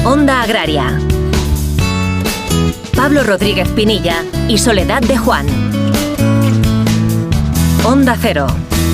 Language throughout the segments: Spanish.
Onda Agraria. Pablo Rodríguez Pinilla y Soledad de Juan. Onda Cero.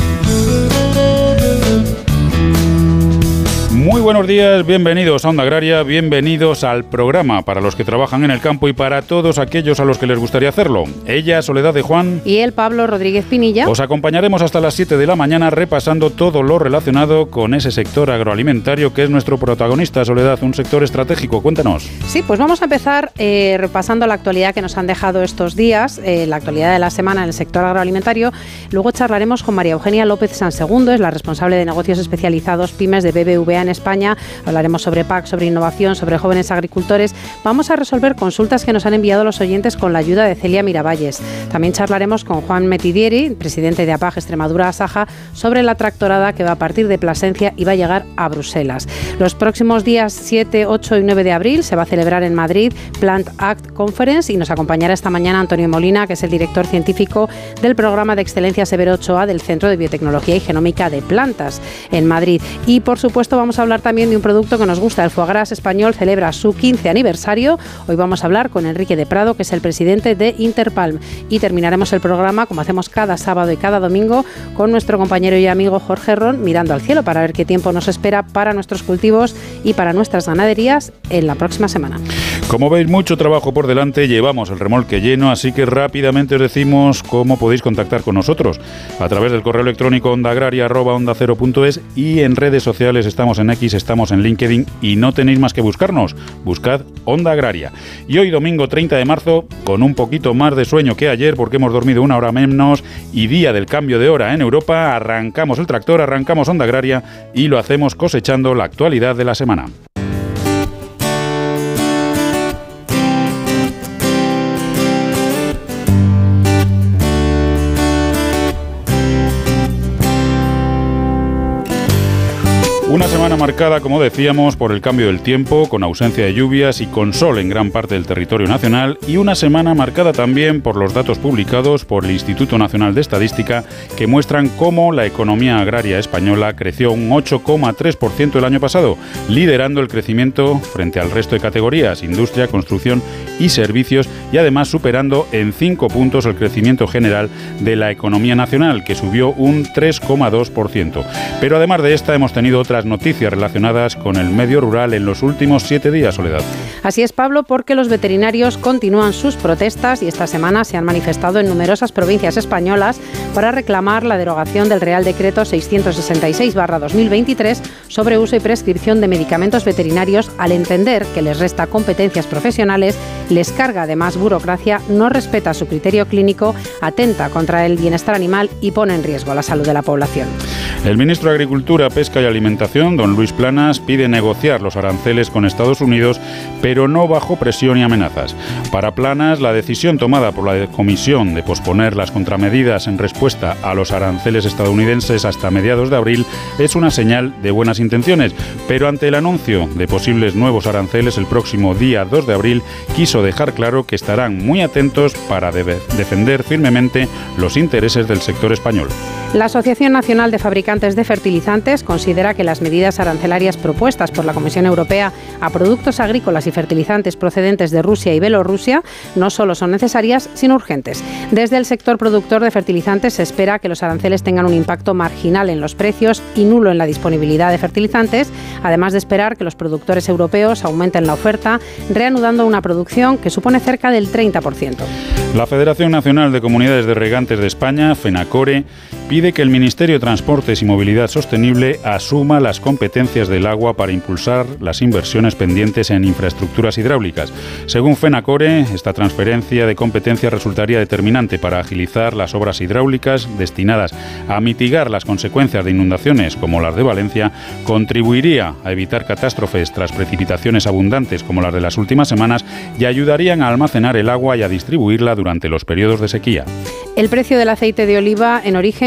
Muy buenos días, bienvenidos a Onda Agraria, bienvenidos al programa para los que trabajan en el campo y para todos aquellos a los que les gustaría hacerlo. Ella, Soledad de Juan, y él, Pablo Rodríguez Pinilla. Os acompañaremos hasta las 7 de la mañana repasando todo lo relacionado con ese sector agroalimentario que es nuestro protagonista. Soledad, un sector estratégico, cuéntanos. Sí, pues vamos a empezar repasando la actualidad que nos han dejado estos días, la actualidad de la semana en el sector agroalimentario. Luego charlaremos con María Eugenia López Sansegundo, es la responsable de negocios especializados pymes de BBVA en España. Hablaremos sobre PAC, sobre innovación, sobre jóvenes agricultores. Vamos a resolver consultas que nos han enviado los oyentes con la ayuda de Celia Miravalles. También charlaremos con Juan Metidieri, presidente de APAG Extremadura Asaja, sobre la tractorada que va a partir de Plasencia y va a llegar a Bruselas. Los próximos días 7, 8 y 9 de abril se va a celebrar en Madrid Plant Act Conference y nos acompañará esta mañana Antonio Molina, que es el director científico del programa de excelencia Severo Ochoa del Centro de Biotecnología y Genómica de Plantas en Madrid. Y por supuesto vamos a hablar también de un producto que nos gusta. El foie gras español celebra su 15 aniversario. Hoy vamos a hablar con Enrique de Prado, que es el presidente de Interpalm. Y terminaremos el programa, como hacemos cada sábado y cada domingo, con nuestro compañero y amigo Jorge Ron, mirando al cielo para ver qué tiempo nos espera para nuestros cultivos y para nuestras ganaderías en la próxima semana. Como veis, mucho trabajo por delante, llevamos el remolque lleno, así que rápidamente os decimos cómo podéis contactar con nosotros. A través del correo electrónico ondaagraria@ondacero.es y en redes sociales estamos en X, estamos en LinkedIn y no tenéis más que buscarnos. Buscad Onda Agraria. Y hoy, domingo 30 de marzo, con un poquito más de sueño que ayer, porque hemos dormido una hora menos y día del cambio de hora en Europa, arrancamos el tractor, arrancamos Onda Agraria y lo hacemos cosechando la actualidad de la semana. Una semana marcada, como decíamos, por el cambio del tiempo, con ausencia de lluvias y con sol en gran parte del territorio nacional, y una semana marcada también por los datos publicados por el Instituto Nacional de Estadística que muestran cómo la economía agraria española creció un 8,3% el año pasado, liderando el crecimiento frente al resto de categorías, industria, construcción y servicios, y además superando en 5 puntos el crecimiento general de la economía nacional, que subió un 3,2%. Pero además de esta hemos tenido otras noticias relacionadas con el medio rural en los últimos 7 días, Soledad. Así es, Pablo, porque los veterinarios continúan sus protestas y esta semana se han manifestado en numerosas provincias españolas para reclamar la derogación del Real Decreto 666/2023 sobre uso y prescripción de medicamentos veterinarios, al entender que les resta competencias profesionales, les carga además burocracia, no respeta su criterio clínico, atenta contra el bienestar animal y pone en riesgo la salud de la población. El ministro de Agricultura, Pesca y Alimentación, don Luis Planas, pide negociar los aranceles con Estados Unidos, pero no bajo presión y amenazas. Para Planas, la decisión tomada por la Comisión de posponer las contramedidas en respuesta a los aranceles estadounidenses hasta mediados de abril es una señal de buenas intenciones, pero ante el anuncio de posibles nuevos aranceles el próximo día 2 de abril, quiso dejar claro que estarán muy atentos para defender firmemente los intereses del sector español. La Asociación Nacional de Fabricantes de Fertilizantes considera que las medidas arancelarias propuestas por la Comisión Europea a productos agrícolas y fertilizantes procedentes de Rusia y Bielorrusia no solo son necesarias, sino urgentes. Desde el sector productor de fertilizantes se espera que los aranceles tengan un impacto marginal en los precios y nulo en la disponibilidad de fertilizantes, además de esperar que los productores europeos aumenten la oferta, reanudando una producción que supone cerca del 30%. La Federación Nacional de Comunidades de Regantes de España, FENACORE, pide que el Ministerio de Transportes y Movilidad Sostenible asuma las competencias del agua para impulsar las inversiones pendientes en infraestructuras hidráulicas. Según FENACORE, esta transferencia de competencias resultaría determinante para agilizar las obras hidráulicas destinadas a mitigar las consecuencias de inundaciones como las de Valencia, contribuiría a evitar catástrofes tras precipitaciones abundantes como las de las últimas semanas y ayudarían a almacenar el agua y a distribuirla durante los periodos de sequía. El precio del aceite de oliva en origen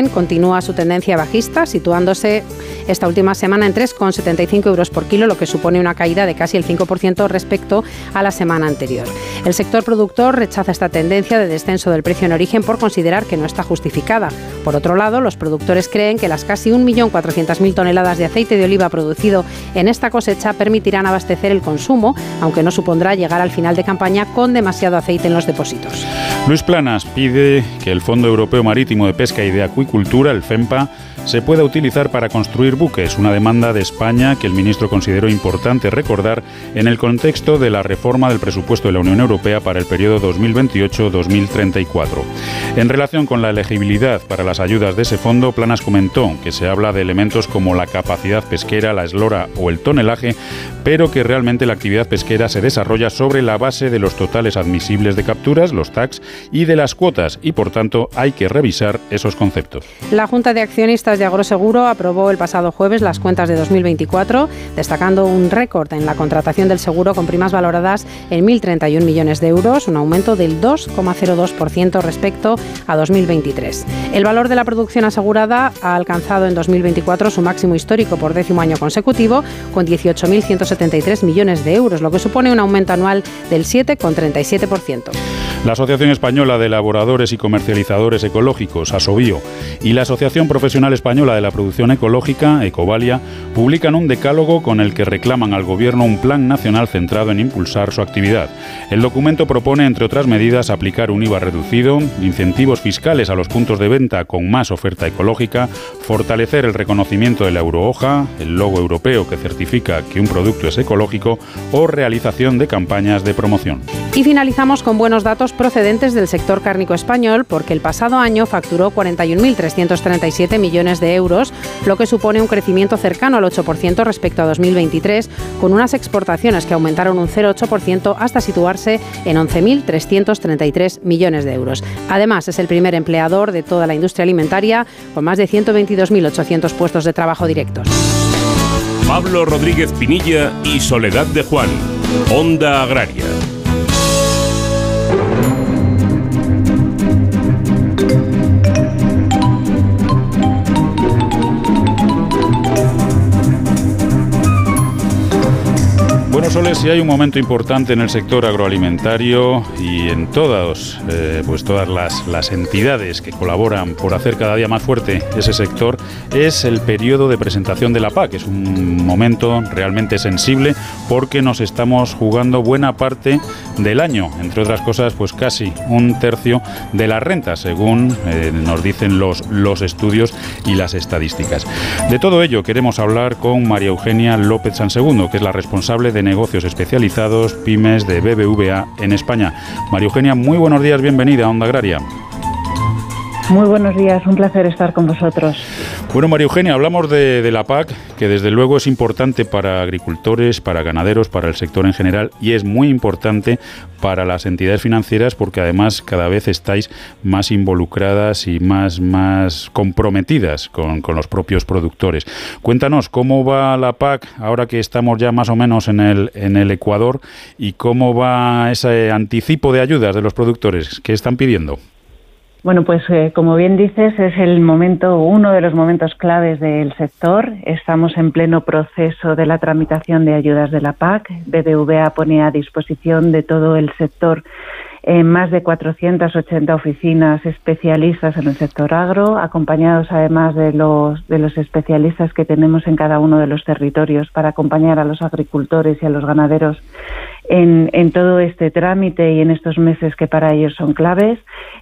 continúa su tendencia bajista, situándose esta última semana en 3,75 euros por kilo, lo que supone una caída de casi el 5% respecto a la semana anterior. El sector productor rechaza esta tendencia de descenso del precio en origen por considerar que no está justificada. Por otro lado, los productores creen que las casi 1.400.000 toneladas de aceite de oliva producido en esta cosecha permitirán abastecer el consumo, aunque no supondrá llegar al final de campaña con demasiado aceite en los depósitos. Luis Planas pide que el Fondo Europeo Marítimo de Pesca y de Acuicultura, el FEMPA, se pueda utilizar para construir buques, una demanda de España que el ministro consideró importante recordar en el contexto de la reforma del presupuesto de la Unión Europea para el periodo 2028-2034. En relación con la elegibilidad para las ayudas de ese fondo, Planas comentó que se habla de elementos como la capacidad pesquera, la eslora o el tonelaje, pero que realmente la actividad pesquera se desarrolla sobre la base de los totales admisibles de capturas, los TACs, y de las cuotas, y por tanto hay que revisar esos conceptos. La Junta de Accionistas de Agroseguro aprobó el pasado jueves las cuentas de 2024, destacando un récord en la contratación del seguro con primas valoradas en 1.031 millones de euros, un aumento del 2,02% respecto a 2023. El valor de la producción asegurada ha alcanzado en 2024 su máximo histórico por 10º año consecutivo, con 18.173 millones de euros, lo que supone un aumento anual del 7,37%. La Asociación Española de Elaboradores y Comercializadores Ecológicos, ASOBIO, y la Asociación Profesional Española de la Producción Ecológica, Ecovalia, publican un decálogo con el que reclaman al Gobierno un plan nacional centrado en impulsar su actividad. El documento propone, entre otras medidas, aplicar un IVA reducido, incentivos fiscales a los puntos de venta con más oferta ecológica, fortalecer el reconocimiento de la eurohoja, el logo europeo que certifica que un producto es ecológico, o realización de campañas de promoción. Y finalizamos con buenos datos procedentes del sector cárnico español, porque el pasado año facturó 41.337 millones de euros, lo que supone un crecimiento cercano al 8% respecto a 2023, con unas exportaciones que aumentaron un 0,8% hasta situarse en 11.333 millones de euros. Además, es el primer empleador de toda la industria alimentaria, con más de 122.800 puestos de trabajo directos. Pablo Rodríguez Pinilla y Soledad de Juan, Onda Agraria. Bueno, Soles, si hay un momento importante en el sector agroalimentario y en todas las entidades que colaboran por hacer cada día más fuerte ese sector, es el periodo de presentación de la PAC. Es un momento realmente sensible porque nos estamos jugando buena parte del año, entre otras cosas, pues casi un tercio de las rentas, según nos dicen los estudios y las estadísticas. De todo ello queremos hablar con María Eugenia López Sansegundo, que es la responsable de negocios especializados pymes de BBVA en España. María Eugenia, muy buenos días, bienvenida a Onda Agraria. Muy buenos días, un placer estar con vosotros. Bueno, María Eugenia, hablamos de la PAC, que desde luego es importante para agricultores, para ganaderos, para el sector en general, y es muy importante para las entidades financieras porque además cada vez estáis más involucradas y más comprometidas con los propios productores. Cuéntanos cómo va la PAC ahora que estamos ya más o menos en el Ecuador, y cómo va ese anticipo de ayudas de los productores que están pidiendo. Bueno, pues como bien dices, es uno de los momentos claves del sector. Estamos en pleno proceso de la tramitación de ayudas de la PAC. BBVA pone a disposición de todo el sector más de 480 oficinas especialistas en el sector agro, acompañados además de los especialistas que tenemos en cada uno de los territorios para acompañar a los agricultores y a los ganaderos en todo este trámite y en estos meses que para ellos son claves.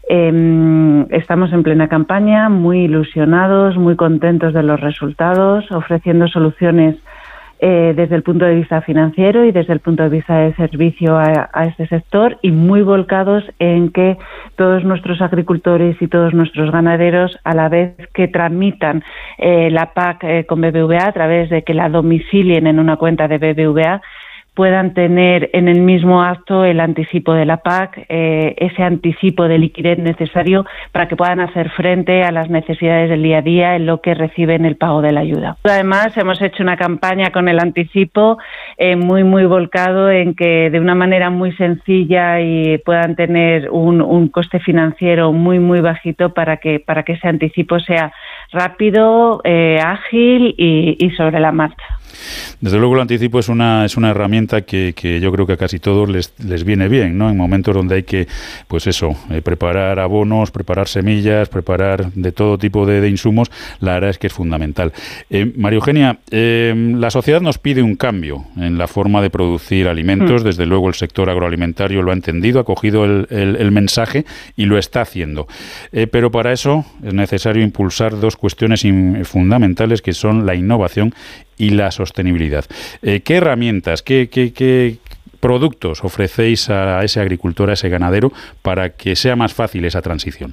Estamos en plena campaña, muy ilusionados, muy contentos de los resultados, ofreciendo soluciones desde el punto de vista financiero y desde el punto de vista de servicio a este sector, y muy volcados en que todos nuestros agricultores y todos nuestros ganaderos, a la vez que tramitan la PAC con BBVA, a través de que la domicilien en una cuenta de BBVA, puedan tener en el mismo acto el anticipo de la PAC, ese anticipo de liquidez necesario para que puedan hacer frente a las necesidades del día a día en lo que reciben el pago de la ayuda. Además, hemos hecho una campaña con el anticipo muy volcado en que de una manera muy sencilla y puedan tener un coste financiero muy bajito para que ese anticipo sea rápido, ágil y sobre la marcha. Desde luego el anticipo es una herramienta que yo creo que a casi todos les viene bien, ¿no? En momentos donde hay que, preparar abonos, preparar semillas, preparar de todo tipo de insumos, la verdad es que es fundamental. María Eugenia, la sociedad nos pide un cambio en la forma de producir alimentos. Desde luego el sector agroalimentario lo ha entendido, ha cogido el mensaje y lo está haciendo. Pero para eso es necesario impulsar dos cuestiones fundamentales, que son la innovación y la sostenibilidad. ¿Qué herramientas, qué productos ofrecéis a ese agricultor, a ese ganadero, para que sea más fácil esa transición?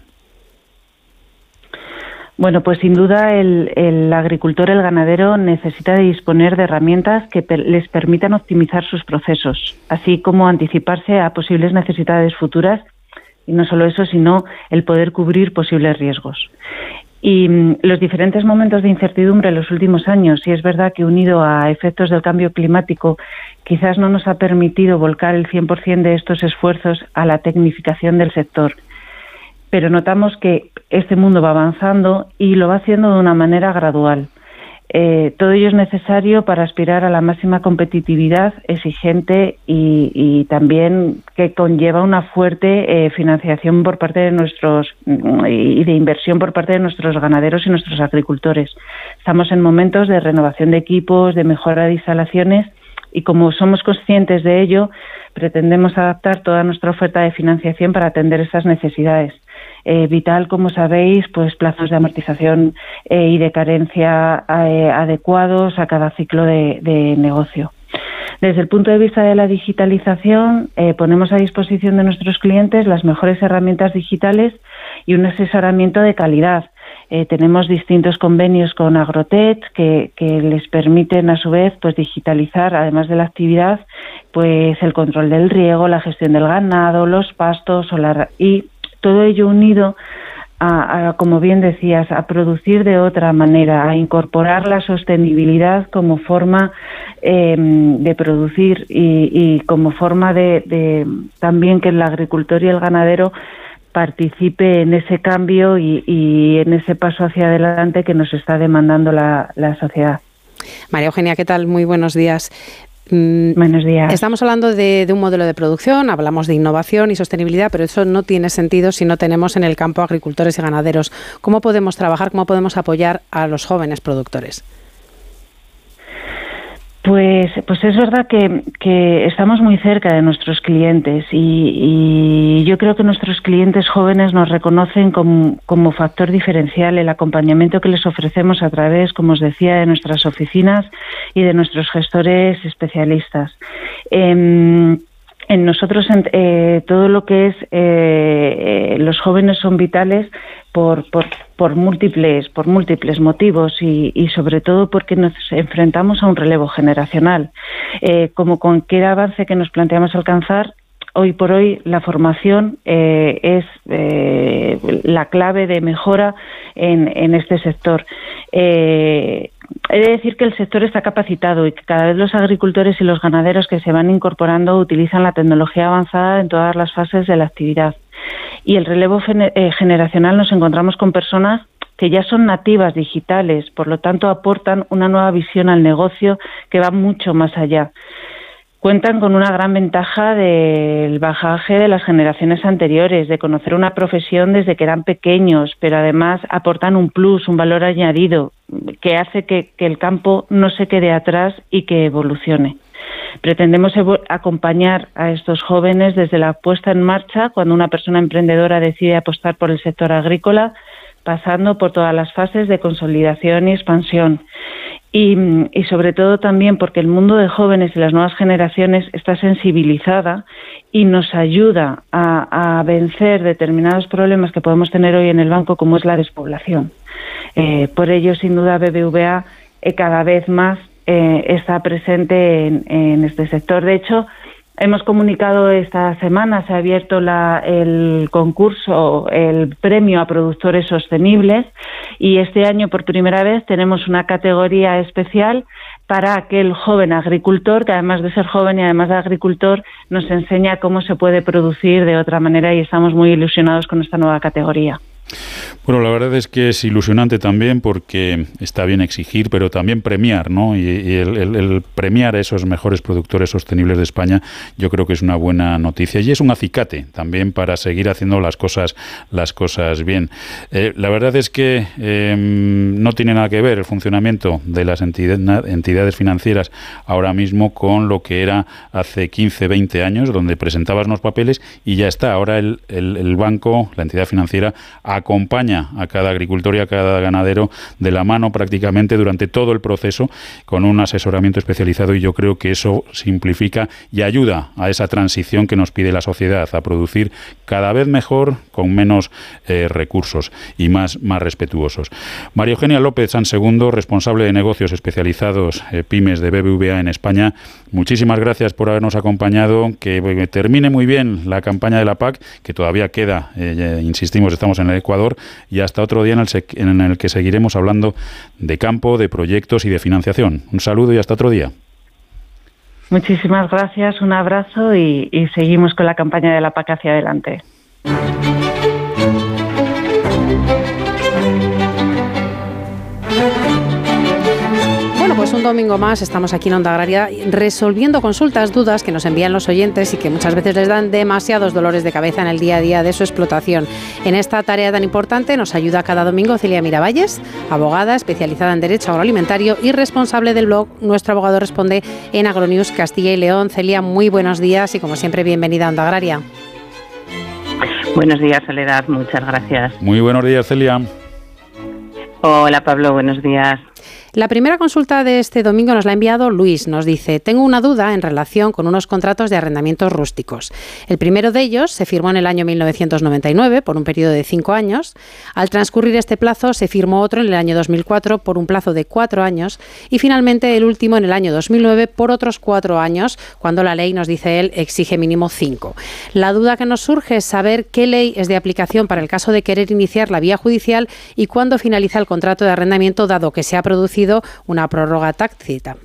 Bueno, pues sin duda el agricultor, el ganadero, necesita de disponer de herramientas que les permitan optimizar sus procesos, así como anticiparse a posibles necesidades futuras, y no solo eso, sino el poder cubrir posibles riesgos. Y los diferentes momentos de incertidumbre en los últimos años, y es verdad que unido a efectos del cambio climático, quizás no nos ha permitido volcar el 100% de estos esfuerzos a la tecnificación del sector. Pero notamos que este mundo va avanzando y lo va haciendo de una manera gradual. Todo ello es necesario para aspirar a la máxima competitividad exigente y también que conlleva una fuerte financiación por parte de y de inversión por parte de nuestros ganaderos y nuestros agricultores. Estamos en momentos de renovación de equipos, de mejora de instalaciones, y como somos conscientes de ello, pretendemos adaptar toda nuestra oferta de financiación para atender esas necesidades. Vital, como sabéis, pues plazos de amortización y de carencia adecuados a cada ciclo de negocio. Desde el punto de vista de la digitalización, ponemos a disposición de nuestros clientes las mejores herramientas digitales y un asesoramiento de calidad. Tenemos distintos convenios con Agrotech que les permiten a su vez pues digitalizar, además de la actividad, pues el control del riego, la gestión del ganado, los pastos y todo ello unido a, como bien decías, a producir de otra manera, a incorporar la sostenibilidad como forma de producir y como forma de también que el agricultor y el ganadero participe en ese cambio y en ese paso hacia adelante que nos está demandando la sociedad. María Eugenia, ¿qué tal? Muy buenos días. Buenos días. Estamos hablando de un modelo de producción, hablamos de innovación y sostenibilidad, pero eso no tiene sentido si no tenemos en el campo agricultores y ganaderos. ¿Cómo podemos trabajar, cómo podemos apoyar a los jóvenes productores? Pues es verdad que estamos muy cerca de nuestros clientes y yo creo que nuestros clientes jóvenes nos reconocen como factor diferencial el acompañamiento que les ofrecemos a través, como os decía, de nuestras oficinas y de nuestros gestores especialistas. En nosotros todo lo que es los jóvenes son vitales por múltiples motivos y sobre todo porque nos enfrentamos a un relevo generacional. Como con cualquier avance que nos planteamos alcanzar, hoy por hoy la formación es la clave de mejora en este sector. He de decir que el sector está capacitado y que cada vez los agricultores y los ganaderos que se van incorporando utilizan la tecnología avanzada en todas las fases de la actividad. Y el relevo generacional nos encontramos con personas que ya son nativas digitales, por lo tanto aportan una nueva visión al negocio que va mucho más allá. Cuentan con una gran ventaja del bagaje de las generaciones anteriores, de conocer una profesión desde que eran pequeños, pero además aportan un plus, un valor añadido, que hace que el campo no se quede atrás y que evolucione. Pretendemos acompañar a estos jóvenes desde la puesta en marcha, cuando una persona emprendedora decide apostar por el sector agrícola, pasando por todas las fases de consolidación y expansión. Y sobre todo también porque el mundo de jóvenes y las nuevas generaciones está sensibilizada y nos ayuda a vencer determinados problemas que podemos tener hoy en el banco, como es la despoblación. Por ello, sin duda, BBVA cada vez más está presente en este sector. De hecho, hemos comunicado esta semana, se ha abierto el concurso, el premio a productores sostenibles, y este año por primera vez tenemos una categoría especial para aquel joven agricultor que, además de ser joven y además de agricultor, nos enseña cómo se puede producir de otra manera, y estamos muy ilusionados con esta nueva categoría. Bueno, la verdad es que es ilusionante también, porque está bien exigir, pero también premiar, ¿no? Y el premiar a esos mejores productores sostenibles de España, yo creo que es una buena noticia, y es un acicate también para seguir haciendo las cosas bien. La verdad es que no tiene nada que ver el funcionamiento de las entidades financieras ahora mismo con lo que era hace 15, 20 años, donde presentabas unos papeles y ya está. Ahora el banco, la entidad financiera, acompaña a cada agricultor y a cada ganadero de la mano prácticamente durante todo el proceso, con un asesoramiento especializado, y yo creo que eso simplifica y ayuda a esa transición que nos pide la sociedad, a producir cada vez mejor con menos recursos y más respetuosos. María Eugenia López Sansegundo, responsable de negocios especializados pymes de BBVA en España, muchísimas gracias por habernos acompañado, que termine muy bien la campaña de la PAC, que todavía queda, insistimos, estamos en el Ecuador, y hasta otro día en el que seguiremos hablando de campo, de proyectos y de financiación. Un saludo y hasta otro día. Muchísimas gracias, un abrazo, y seguimos con la campaña de la PAC hacia adelante. Pues un domingo más estamos aquí en Onda Agraria resolviendo consultas, dudas que nos envían los oyentes y que muchas veces les dan demasiados dolores de cabeza en el día a día de su explotación. En esta tarea tan importante nos ayuda cada domingo Celia Miravalles, abogada especializada en Derecho Agroalimentario y responsable del blog Nuestro Abogado Responde en Agronews Castilla y León. Celia, muy buenos días y, como siempre, bienvenida a Onda Agraria. Buenos días, Soledad, muchas gracias. Muy buenos días, Celia. Hola, Pablo, buenos días. La primera consulta de este domingo nos la ha enviado Luis. Nos dice: tengo una duda en relación con unos contratos de arrendamientos rústicos. El primero de ellos se firmó en el año 1999 por un periodo de 5 años. Al transcurrir este plazo se firmó otro en el año 2004 por un plazo de 4 años y finalmente el último en el año 2009 por otros 4 años, cuando la ley, nos dice él, exige mínimo 5. La duda que nos surge es saber qué ley es de aplicación para el caso de querer iniciar la vía judicial y cuándo finaliza el contrato de arrendamiento, dado que se ha producido una prórroga tácita.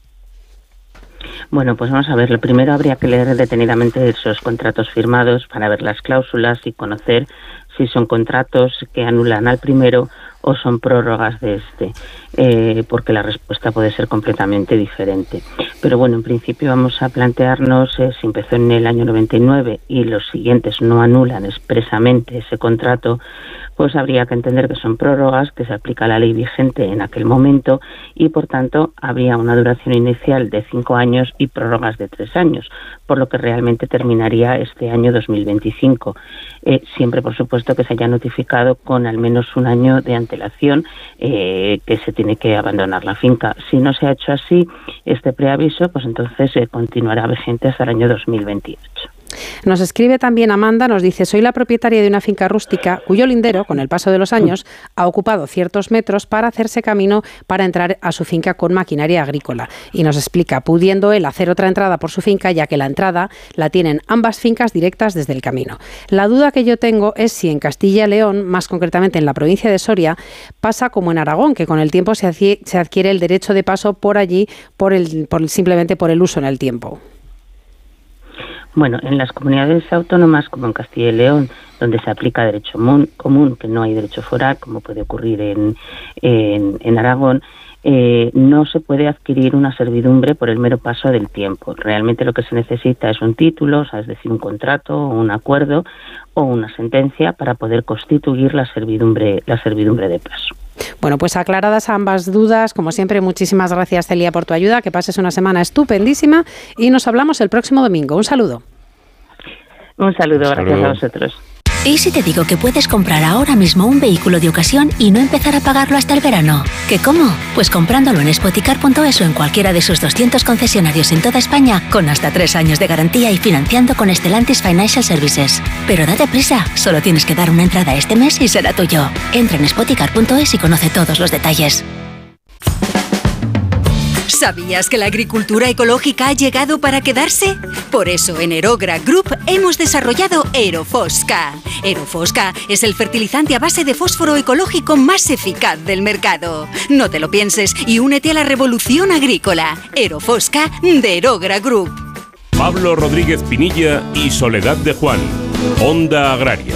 Bueno, pues vamos a ver. Lo primero, habría que leer detenidamente esos contratos firmados para ver las cláusulas y conocer si son contratos que anulan al primero o son prórrogas de este, porque la respuesta puede ser completamente diferente. Pero bueno, en principio vamos a plantearnos si empezó en el año 99 y los siguientes no anulan expresamente ese contrato, pues habría que entender que son prórrogas, que se aplica la ley vigente en aquel momento y, por tanto, habría una duración inicial de 5 años y prórrogas de 3 años, por lo que realmente terminaría este año 2025. Siempre, por supuesto, que se haya notificado con al menos un año de antelación que se tiene que abandonar la finca. Si no se ha hecho así, este preaviso, pues entonces continuará vigente hasta el año 2028. Nos escribe también Amanda, nos dice: soy la propietaria de una finca rústica cuyo lindero, con el paso de los años, ha ocupado ciertos metros para hacerse camino para entrar a su finca con maquinaria agrícola. Y nos explica, pudiendo él hacer otra entrada por su finca, ya que la entrada la tienen ambas fincas directas desde el camino. La duda que yo tengo es si en Castilla y León, más concretamente en la provincia de Soria, pasa como en Aragón, que con el tiempo se adquiere el derecho de paso por allí simplemente por el uso en el tiempo. Bueno, en las comunidades autónomas, como en Castilla y León, donde se aplica derecho común, que no hay derecho foral, como puede ocurrir en Aragón, no se puede adquirir una servidumbre por el mero paso del tiempo. Realmente lo que se necesita es un título, es decir, un contrato, un acuerdo o una sentencia para poder constituir la servidumbre de paso. Bueno, pues aclaradas ambas dudas, como siempre, muchísimas gracias, Celia, por tu ayuda. Que pases una semana estupendísima y nos hablamos el próximo domingo. Un saludo. Un saludo, gracias a vosotros. ¿Y si te digo que puedes comprar ahora mismo un vehículo de ocasión y no empezar a pagarlo hasta el verano? ¿Qué cómo? Pues comprándolo en Spoticar.es o en cualquiera de sus 200 concesionarios en toda España, con hasta 3 años de garantía y financiando con Stellantis Financial Services. Pero date prisa, solo tienes que dar una entrada este mes y será tuyo. Entra en Spoticar.es y conoce todos los detalles. ¿Sabías que la agricultura ecológica ha llegado para quedarse? Por eso en Aerogra Group hemos desarrollado Aerofosca. Aerofosca es el fertilizante a base de fósforo ecológico más eficaz del mercado. No te lo pienses y únete a la revolución agrícola. Aerofosca de Aerogra Group. Pablo Rodríguez Pinilla y Soledad de Juan. Onda Agraria.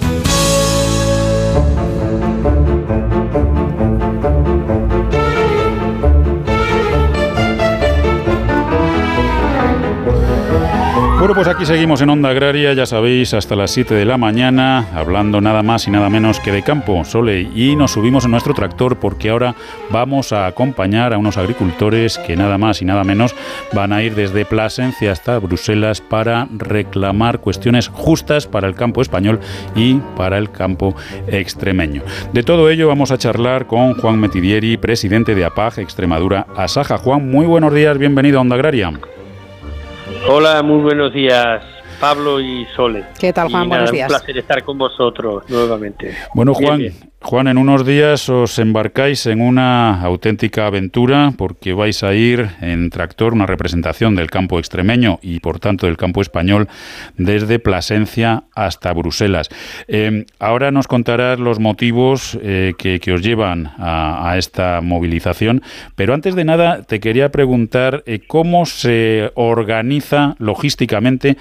Bueno, pues aquí seguimos en Onda Agraria, ya sabéis, hasta las 7 de la mañana, hablando nada más y nada menos que de campo, Sole, y nos subimos en nuestro tractor porque ahora vamos a acompañar a unos agricultores que nada más y nada menos van a ir desde Plasencia hasta Bruselas para reclamar cuestiones justas para el campo español y para el campo extremeño. De todo ello vamos a charlar con Juan Metidieri, presidente de APAG Extremadura Asaja. Juan, muy buenos días, bienvenido a Onda Agraria. Hola, muy buenos días, Pablo y Sole. ¿Qué tal, Juan? Buenos días. Un placer estar con vosotros nuevamente. Bueno, Juan, Juan, en unos días os embarcáis en una auténtica aventura porque vais a ir en tractor, una representación del campo extremeño y, por tanto, del campo español desde Plasencia hasta Bruselas. Ahora nos contarás los motivos que os llevan a esta movilización, pero antes de nada te quería preguntar cómo se organiza logísticamente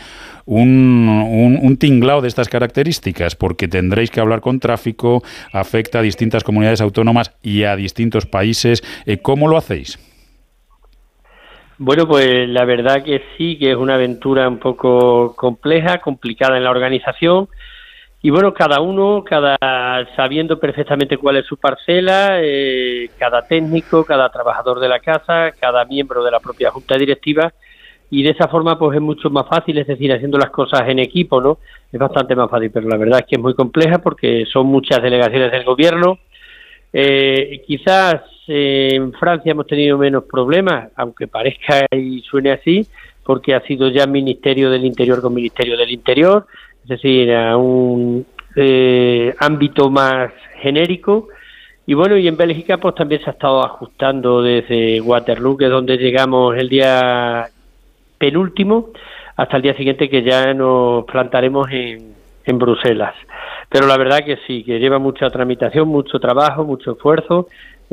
un tinglao de estas características, porque tendréis que hablar con tráfico, afecta a distintas comunidades autónomas y a distintos países. ¿Cómo lo hacéis? Bueno, pues la verdad que sí, que es una aventura un poco compleja, complicada en la organización. Y bueno, cada uno, sabiendo perfectamente cuál es su parcela, cada técnico, cada trabajador de la casa, cada miembro de la propia junta directiva. Y de esa forma pues es mucho más fácil, es decir, haciendo las cosas en equipo, ¿no? Es bastante más fácil, pero la verdad es que es muy compleja porque son muchas delegaciones del gobierno. Quizás en Francia hemos tenido menos problemas, aunque parezca y suene así, porque ha sido ya Ministerio del Interior con Ministerio del Interior, es decir, a un ámbito más genérico. Y bueno, y en Bélgica pues también se ha estado ajustando desde Waterloo, que es donde llegamos el día penúltimo, hasta el día siguiente, que ya nos plantaremos en Bruselas. Pero la verdad que sí, que lleva mucha tramitación, mucho trabajo, mucho esfuerzo.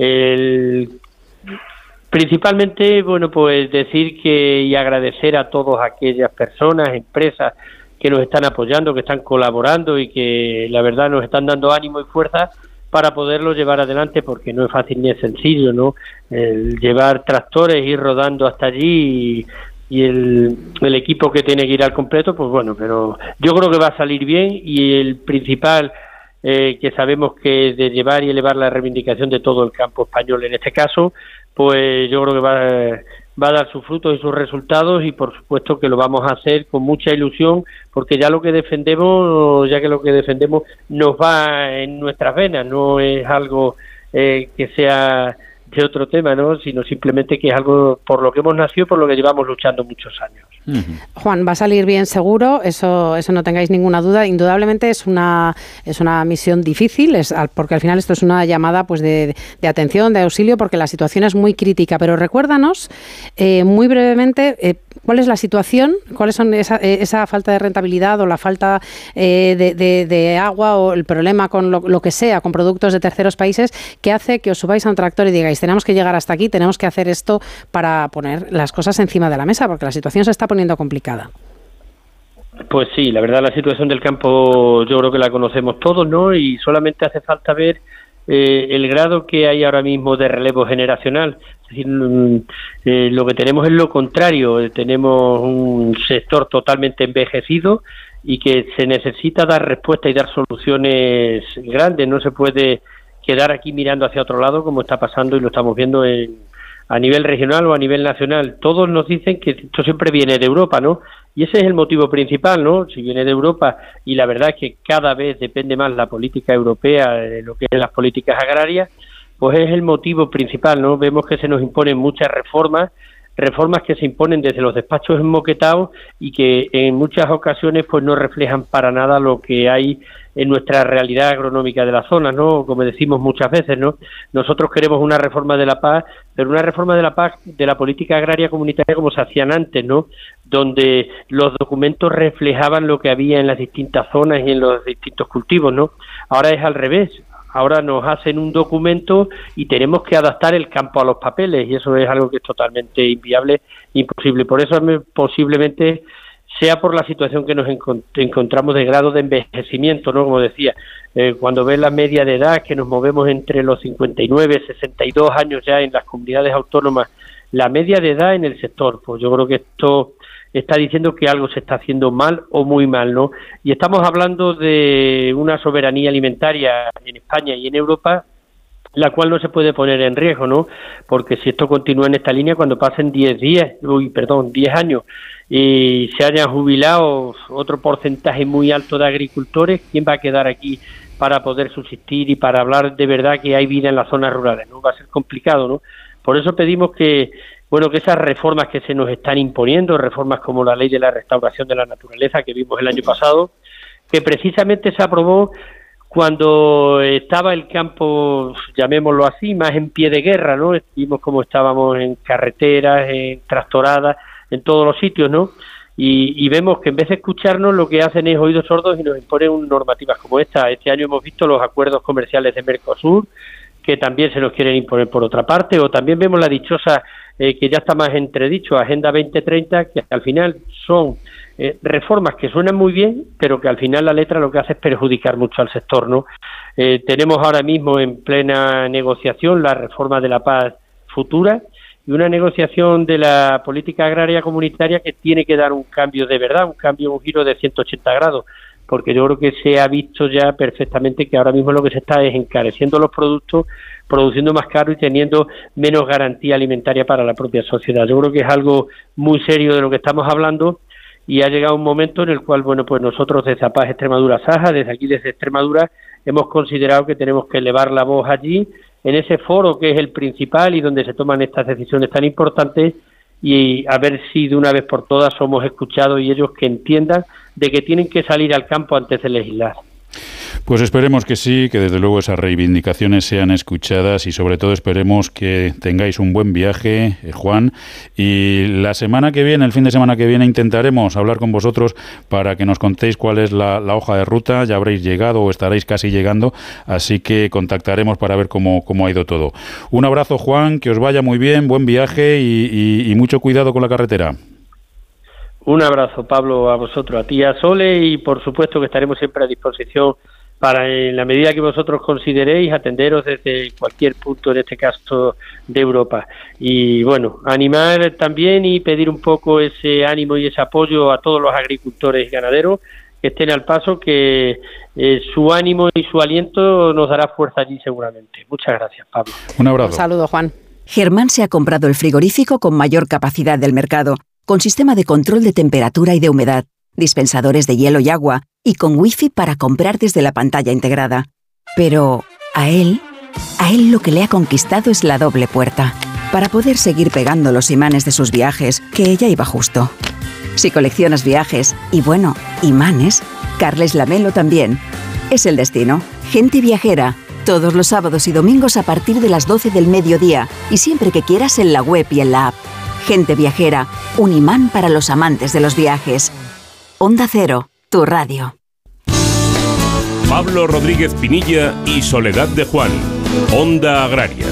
Principalmente, bueno, pues decir que y agradecer a todas aquellas personas, empresas que nos están apoyando, que están colaborando y que la verdad nos están dando ánimo y fuerza para poderlo llevar adelante, porque no es fácil ni es sencillo, ¿no? El llevar tractores, ir rodando hasta allí y el equipo que tiene que ir al completo, pues bueno, pero yo creo que va a salir bien. Y el principal que sabemos que es de llevar y elevar la reivindicación de todo el campo español en este caso, pues yo creo que va a dar sus frutos y sus resultados, y por supuesto que lo vamos a hacer con mucha ilusión, porque ya lo que defendemos nos va en nuestras venas, no es algo que sea de otro tema, ¿no? Sino simplemente que es algo por lo que hemos nacido, por lo que llevamos luchando muchos años. Juan, va a salir bien seguro, eso no tengáis ninguna duda. Indudablemente es una misión difícil, porque al final esto es una llamada pues de atención, de auxilio, porque la situación es muy crítica. Pero recuérdanos muy brevemente cuál es la situación, cuáles son esa falta de rentabilidad o la falta de agua o el problema con lo que sea, con productos de terceros países, que hace que os subáis a un tractor y digáis: tenemos que llegar hasta aquí, tenemos que hacer esto para poner las cosas encima de la mesa, porque la situación se está poniendo complicada. Pues sí, la verdad la situación del campo yo creo que la conocemos todos, ¿no? Y solamente hace falta ver el grado que hay ahora mismo de relevo generacional. Es decir, lo que tenemos es lo contrario, tenemos un sector totalmente envejecido y que se necesita dar respuesta y dar soluciones grandes. No se puede quedar aquí mirando hacia otro lado, como está pasando y lo estamos viendo a nivel regional o a nivel nacional. Todos nos dicen que esto siempre viene de Europa, ¿no? Y ese es el motivo principal, ¿no? Si viene de Europa, y la verdad es que cada vez depende más la política europea de lo que es las políticas agrarias, pues es el motivo principal, ¿no? Vemos que se nos imponen muchas reformas que se imponen desde los despachos enmoquetados y que en muchas ocasiones pues no reflejan para nada lo que hay en nuestra realidad agronómica de la zona, ¿no? Como decimos muchas veces, ¿no? Nosotros queremos una reforma de la PAC, pero una reforma de la PAC, de la política agraria comunitaria como se hacían antes, ¿no? Donde los documentos reflejaban lo que había en las distintas zonas y en los distintos cultivos, ¿no? Ahora es al revés. Ahora nos hacen un documento y tenemos que adaptar el campo a los papeles, y eso es algo que es totalmente inviable, imposible. Por eso posiblemente sea por la situación que nos encontramos de grado de envejecimiento, ¿no? Como decía, cuando ves la media de edad, que nos movemos entre los 59, 62 años ya en las comunidades autónomas, la media de edad en el sector, pues yo creo que esto está diciendo que algo se está haciendo mal o muy mal, ¿no? Y estamos hablando de una soberanía alimentaria en España y en Europa, la cual no se puede poner en riesgo, ¿no? Porque si esto continúa en esta línea, cuando pasen 10 años y se hayan jubilado otro porcentaje muy alto de agricultores, ¿quién va a quedar aquí para poder subsistir y para hablar de verdad que hay vida en las zonas rurales, ¿no? Va a ser complicado, ¿no? Por eso pedimos que esas reformas que se nos están imponiendo, reformas como la Ley de la Restauración de la Naturaleza que vimos el año pasado, que precisamente se aprobó cuando estaba el campo, llamémoslo así, más en pie de guerra, ¿no? Vimos cómo estábamos en carreteras, en tractoradas, en todos los sitios, ¿no? Y vemos que en vez de escucharnos lo que hacen es oídos sordos y nos imponen normativas como esta. Este año hemos visto los acuerdos comerciales de Mercosur, que también se nos quieren imponer por otra parte, o también vemos la dichosa, que ya está más entredicho, Agenda 2030, que al final son reformas que suenan muy bien, pero que al final la letra lo que hace es perjudicar mucho al sector, ¿no? Tenemos ahora mismo en plena negociación la reforma de la PAC futura y una negociación de la política agraria comunitaria que tiene que dar un cambio de verdad, un giro de 180 grados, porque yo creo que se ha visto ya perfectamente que ahora mismo lo que se está es encareciendo los productos, produciendo más caro y teniendo menos garantía alimentaria para la propia sociedad. Yo creo que es algo muy serio de lo que estamos hablando y ha llegado un momento en el cual, bueno, pues nosotros desde APAS Extremadura Saja, desde aquí, desde Extremadura, hemos considerado que tenemos que elevar la voz allí, en ese foro que es el principal y donde se toman estas decisiones tan importantes, y a ver si de una vez por todas somos escuchados y ellos que entiendan de que tienen que salir al campo antes de legislar. Pues esperemos que sí, que desde luego esas reivindicaciones sean escuchadas y sobre todo esperemos que tengáis un buen viaje, Juan, y la semana que viene, el fin de semana que viene, intentaremos hablar con vosotros para que nos contéis cuál es la hoja de ruta. Ya habréis llegado o estaréis casi llegando, así que contactaremos para ver cómo ha ido todo. Un abrazo, Juan, que os vaya muy bien, buen viaje y mucho cuidado con la carretera. Un abrazo, Pablo, a vosotros, a ti, a Sole, y por supuesto que estaremos siempre a disposición para, en la medida que vosotros consideréis, atenderos desde cualquier punto, en este caso, de Europa. Y bueno, animar también y pedir un poco ese ánimo y ese apoyo a todos los agricultores y ganaderos que estén al paso, que su ánimo y su aliento nos dará fuerza allí seguramente. Muchas gracias, Pablo. Un abrazo. Un saludo, Juan. Germán se ha comprado el frigorífico con mayor capacidad del mercado, con sistema de control de temperatura y de humedad, dispensadores de hielo y agua, y con wifi para comprar desde la pantalla integrada. Pero a él lo que le ha conquistado es la doble puerta, para poder seguir pegando los imanes de sus viajes, que ya iba justo. Si coleccionas viajes, y bueno, imanes, Carles Lamelo también. Es el destino. Gente viajera, todos los sábados y domingos a partir de las 12 del mediodía, y siempre que quieras en la web y en la app. Gente viajera, un imán para los amantes de los viajes. Onda Cero, tu radio. Pablo Rodríguez Pinilla y Soledad de Juan, Onda Agraria.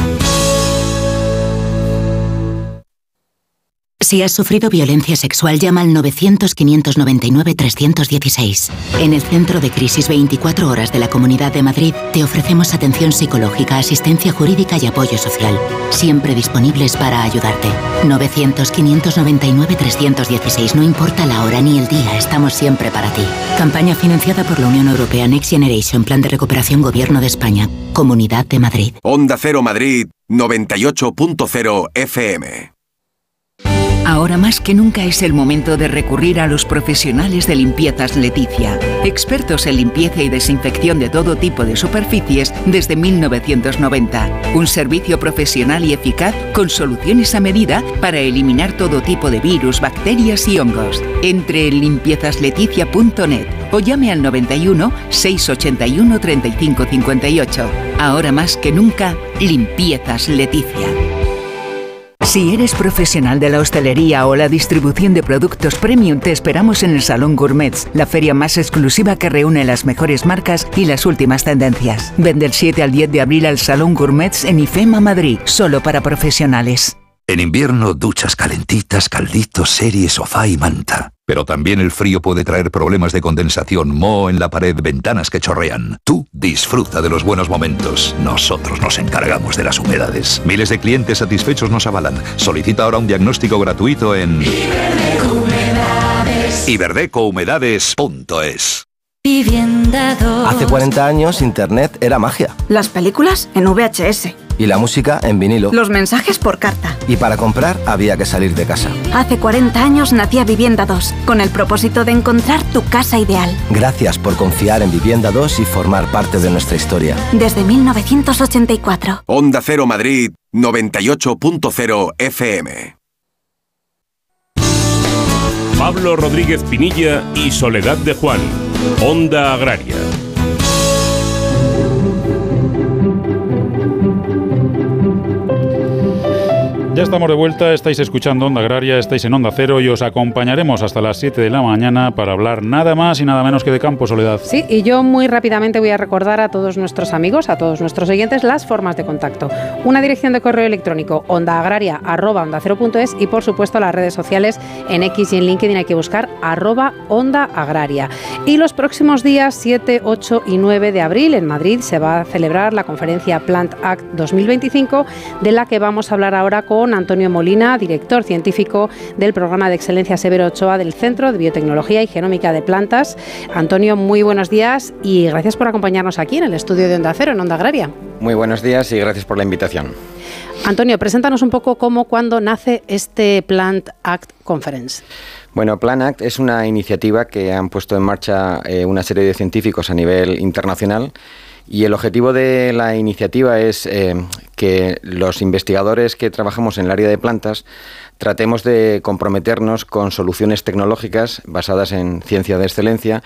Si has sufrido violencia sexual, llama al 900-599-316. En el Centro de Crisis 24 Horas de la Comunidad de Madrid te ofrecemos atención psicológica, asistencia jurídica y apoyo social. Siempre disponibles para ayudarte. 900-599-316. No importa la hora ni el día, estamos siempre para ti. Campaña financiada por la Unión Europea Next Generation, Plan de Recuperación Gobierno de España, Comunidad de Madrid. Onda Cero Madrid, 98.0 FM. Ahora más que nunca es el momento de recurrir a los profesionales de Limpiezas Leticia, expertos en limpieza y desinfección de todo tipo de superficies desde 1990. Un servicio profesional y eficaz con soluciones a medida para eliminar todo tipo de virus, bacterias y hongos. Entre en limpiezasLeticia.net. o llame al 91 681 35 58. Ahora más que nunca, Limpiezas Leticia. Si eres profesional de la hostelería o la distribución de productos premium, te esperamos en el Salón Gourmets, la feria más exclusiva que reúne las mejores marcas y las últimas tendencias. Ven del 7 al 10 de abril al Salón Gourmets en IFEMA Madrid, solo para profesionales. En invierno, duchas calentitas, calditos, series, sofá y manta. Pero también el frío puede traer problemas de condensación, moho en la pared, ventanas que chorrean. Tú disfruta de los buenos momentos. Nosotros nos encargamos de las humedades. Miles de clientes satisfechos nos avalan. Solicita ahora un diagnóstico gratuito en iberdecohumedades.es. Hace 40 años Internet era magia. Las películas en VHS. Y la música en vinilo. Los mensajes por carta. Y para comprar había que salir de casa. Hace 40 años nacía Vivienda 2, con el propósito de encontrar tu casa ideal. Gracias por confiar en Vivienda 2 y formar parte de nuestra historia. Desde 1984. Onda Cero Madrid, 98.0 FM. Pablo Rodríguez Pinilla y Soledad de Juan. Onda Agraria. Ya estamos de vuelta, estáis escuchando Onda Agraria, estáis en Onda Cero y os acompañaremos hasta las 7 de la mañana para hablar nada más y nada menos que de campo, Soledad. Sí, y yo muy rápidamente voy a recordar a todos nuestros amigos, a todos nuestros oyentes, las formas de contacto. Una dirección de correo electrónico, ondaagraria@ondacero.es, y por supuesto las redes sociales en X y en LinkedIn hay que buscar @ondaagraria. Y los próximos días 7, 8 y 9 de abril en Madrid se va a celebrar la conferencia Plant Act 2025, de la que vamos a hablar ahora con Antonio Molina, director científico del programa de excelencia Severo Ochoa del Centro de Biotecnología y Genómica de Plantas. Antonio, muy buenos días y gracias por acompañarnos aquí en el estudio de Onda Cero, en Onda Agraria. Muy buenos días y gracias por la invitación. Antonio, preséntanos un poco cuándo nace este Plant Act Conference. Bueno, Plant Act es una iniciativa que han puesto en marcha una serie de científicos a nivel internacional. Y el objetivo de la iniciativa es que los investigadores que trabajamos en el área de plantas tratemos de comprometernos con soluciones tecnológicas basadas en ciencia de excelencia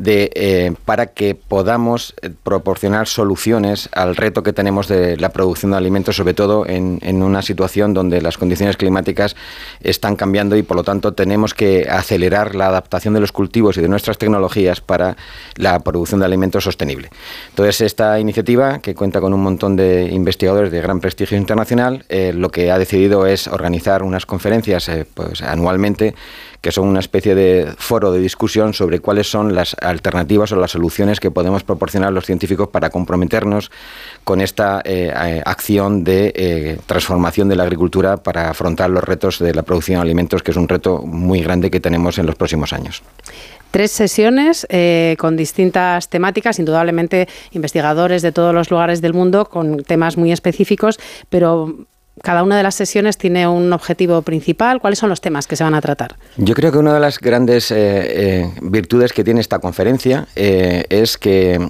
para que podamos proporcionar soluciones al reto que tenemos de la producción de alimentos, sobre todo en una situación donde las condiciones climáticas están cambiando y por lo tanto tenemos que acelerar la adaptación de los cultivos y de nuestras tecnologías para la producción de alimentos sostenible. Entonces, esta iniciativa, que cuenta con un montón de investigadores de gran prestigio internacional, lo que ha decidido es organizar unas conferencias anualmente, que son una especie de foro de discusión sobre cuáles son las alternativas o las soluciones que podemos proporcionar los científicos para comprometernos con esta acción de transformación de la agricultura para afrontar los retos de la producción de alimentos, que es un reto muy grande que tenemos en los próximos años. 3 sesiones con distintas temáticas, indudablemente investigadores de todos los lugares del mundo con temas muy específicos, pero cada una de las sesiones tiene un objetivo principal. ¿Cuáles son los temas que se van a tratar? Yo creo que una de las grandes virtudes que tiene esta conferencia es que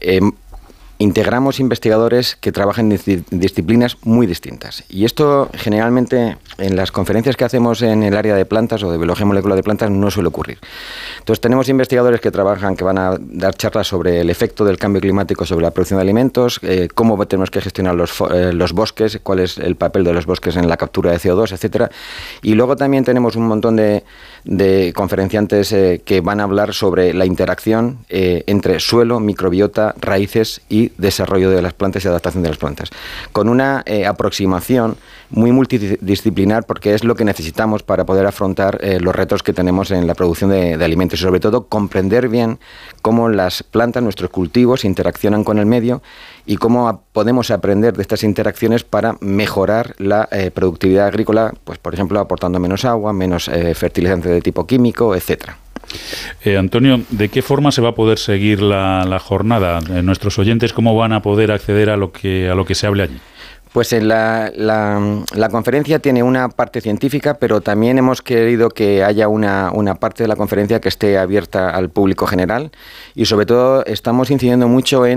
integramos investigadores que trabajan en disciplinas muy distintas. Y esto generalmente en las conferencias que hacemos en el área de plantas o de biología molecular de plantas no suele ocurrir. Entonces tenemos investigadores que van a dar charlas sobre el efecto del cambio climático sobre la producción de alimentos, cómo tenemos que gestionar los bosques, cuál es el papel de los bosques en la captura de CO2, etcétera. Y luego también tenemos un montón de conferenciantes que van a hablar sobre la interacción entre suelo, microbiota, raíces y desarrollo de las plantas y adaptación de las plantas, con una aproximación muy multidisciplinar, porque es lo que necesitamos para poder afrontar los retos que tenemos en la producción de alimentos y sobre todo comprender bien cómo las plantas, nuestros cultivos, interaccionan con el medio y cómo podemos aprender de estas interacciones para mejorar la productividad agrícola, pues por ejemplo aportando menos agua, menos fertilizantes de tipo químico, etcétera. Antonio, ¿de qué forma se va a poder seguir la jornada? Nuestros oyentes, ¿cómo van a poder acceder a lo que se hable allí? Pues en la conferencia tiene una parte científica, pero también hemos querido que haya una parte de la conferencia que esté abierta al público general y sobre todo estamos incidiendo mucho en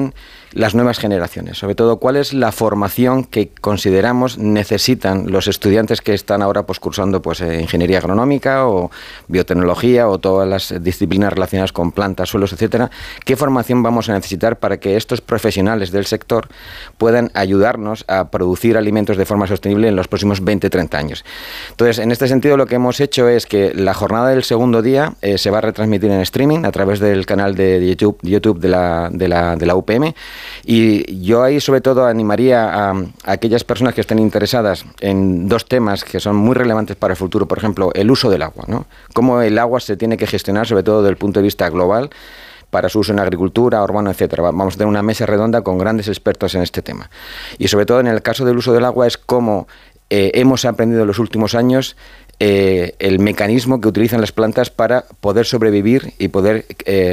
las nuevas generaciones, sobre todo cuál es la formación que consideramos necesitan los estudiantes que están ahora cursando ingeniería agronómica o biotecnología o todas las disciplinas relacionadas con plantas, suelos, etcétera. ¿Qué formación vamos a necesitar para que estos profesionales del sector puedan ayudarnos a producir alimentos de forma sostenible en los próximos 20-30 años? Entonces, en este sentido, lo que hemos hecho es que la jornada del segundo día se va a retransmitir en streaming a través del canal de YouTube de la UPM, y yo ahí sobre todo animaría a aquellas personas que estén interesadas en dos temas que son muy relevantes para el futuro. Por ejemplo, el uso del agua, ¿no? Cómo el agua se tiene que gestionar, sobre todo desde el punto de vista global, para su uso en agricultura, urbano, etcétera. Vamos a tener una mesa redonda con grandes expertos en este tema. Y sobre todo en el caso del uso del agua es cómo hemos aprendido en los últimos años el mecanismo que utilizan las plantas para poder sobrevivir y poder